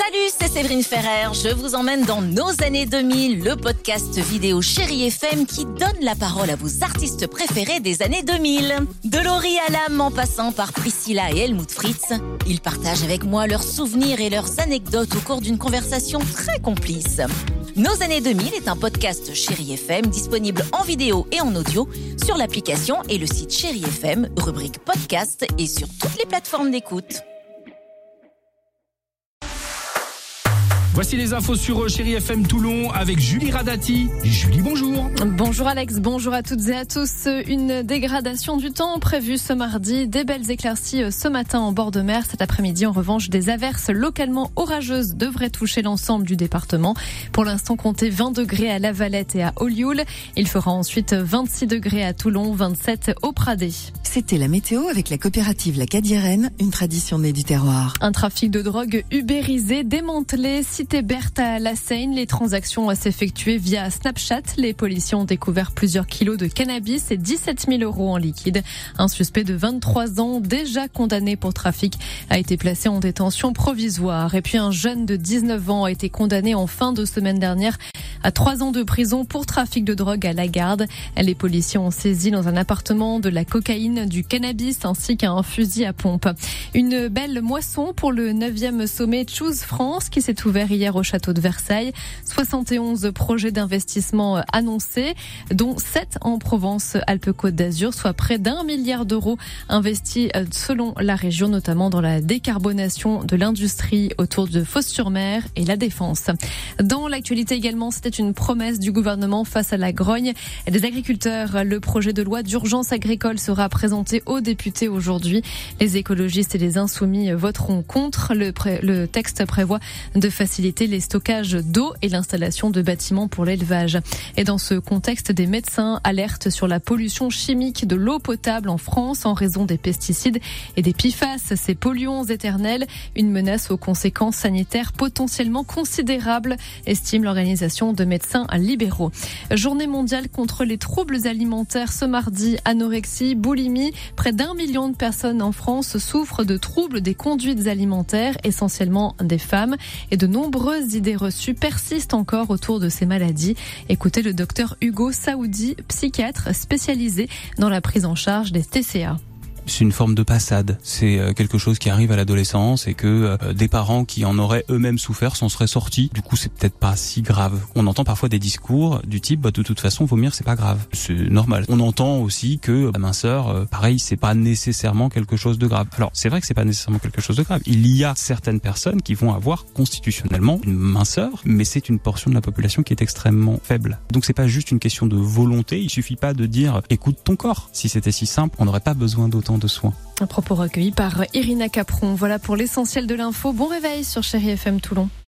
Salut, c'est Séverine Ferrer. Je vous emmène dans nos années 2000, le podcast vidéo Chérie FM qui donne la parole à vos artistes préférés des années 2000. De Laurie Hallam en passant par Priscilla et Helmut Fritz, ils partagent avec moi leurs souvenirs et leurs anecdotes au cours d'une conversation très complice. Nos années 2000 est un podcast Chérie FM disponible en vidéo et en audio sur l'application et le site Chérie FM, rubrique podcast et sur toutes les plateformes d'écoute. Voici les infos sur Chérie FM Toulon avec Julie Radati. Julie, bonjour. Bonjour Alex, bonjour à toutes et à tous. Une dégradation du temps prévue ce mardi. Des belles éclaircies ce matin en bord de mer. Cet après-midi, en revanche, des averses localement orageuses devraient toucher l'ensemble du département. Pour l'instant, comptez 20 degrés à La Valette et à Olioul. Il fera ensuite 26 degrés à Toulon, 27 au Pradé. C'était la météo avec la coopérative La Cadiérenne, une tradition née du terroir. Un trafic de drogue ubérisé, démantelé, cité Berthe à La Seine. Les transactions s'effectuer via Snapchat. Les policiers ont découvert plusieurs kilos de cannabis et 17 000 € en liquide. Un suspect de 23 ans, déjà condamné pour trafic, a été placé en détention provisoire. Et puis un jeune de 19 ans a été condamné en fin de semaine dernière à 3 ans de prison pour trafic de drogue à Lagarde. Les policiers ont saisi dans un appartement de la cocaïne, du cannabis ainsi qu'un fusil à pompe. Une belle moisson pour le 9e sommet Choose France qui s'est ouvert hier au château de Versailles. 71 projets d'investissement annoncés, dont 7 en Provence-Alpes-Côte d'Azur, soit près d'1 milliard d'euros investis selon la région, notamment dans la décarbonation de l'industrie autour de Fos-sur-Mer et la Défense. Dans l'actualité également, c'était une promesse du gouvernement face à la grogne des agriculteurs. Le projet de loi d'urgence agricole sera présenté aux députés aujourd'hui. Les écologistes et les insoumis voteront contre. Le texte prévoit de faciliter les stockages d'eau et l'installation de bâtiments pour l'élevage. Et dans ce contexte, des médecins alertent sur la pollution chimique de l'eau potable en France en raison des pesticides et des PFAS, ces polluants éternels, une menace aux conséquences sanitaires potentiellement considérables, estime l'organisation de médecins libéraux. Journée mondiale contre les troubles alimentaires ce mardi, anorexie, boulimie. Près d'1 million de personnes en France souffrent de troubles des conduites alimentaires, essentiellement des femmes, et de nombreuses idées reçues persistent encore autour de ces maladies. Écoutez le docteur Hugo Saoudi, psychiatre spécialisé dans la prise en charge des TCA. C'est une forme de passade. C'est quelque chose qui arrive à l'adolescence et que des parents qui en auraient eux-mêmes souffert s'en seraient sortis. Du coup, c'est peut-être pas si grave. On entend parfois des discours du type de toute façon, vomir, c'est pas grave. C'est normal. On entend aussi que la minceur, pareil, c'est pas nécessairement quelque chose de grave. Alors, c'est vrai que c'est pas nécessairement quelque chose de grave. Il y a certaines personnes qui vont avoir constitutionnellement une minceur, mais c'est une portion de la population qui est extrêmement faible. Donc, c'est pas juste une question de volonté. Il suffit pas de dire écoute ton corps. Si c'était si simple, on n'aurait pas besoin d'autant de soins. Un propos recueilli par Irina Capron. Voilà pour l'essentiel de l'info. Bon réveil sur Chérie FM Toulon.